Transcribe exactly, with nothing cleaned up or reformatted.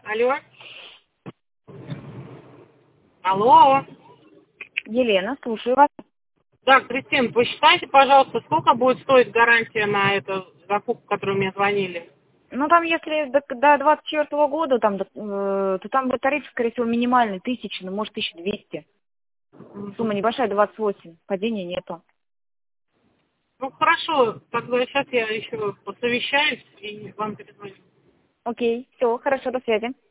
Алло. Алло. Елена, слушаю вас. Да, Кристина, посчитайте, пожалуйста, сколько будет стоить гарантия на эту закупку, которую мне звонили? Ну, там, если до, до двадцать четвёртого года, там, до- э, то там будет тариф, скорее всего, минимальный, тысяча, ну, может, тысяча двести. Сумма Мгм. небольшая, двадцать восемь. Падения нету. Ну, хорошо, тогда сейчас я еще посовещаюсь и вам перезвоню. Окей, все, хорошо, до связи.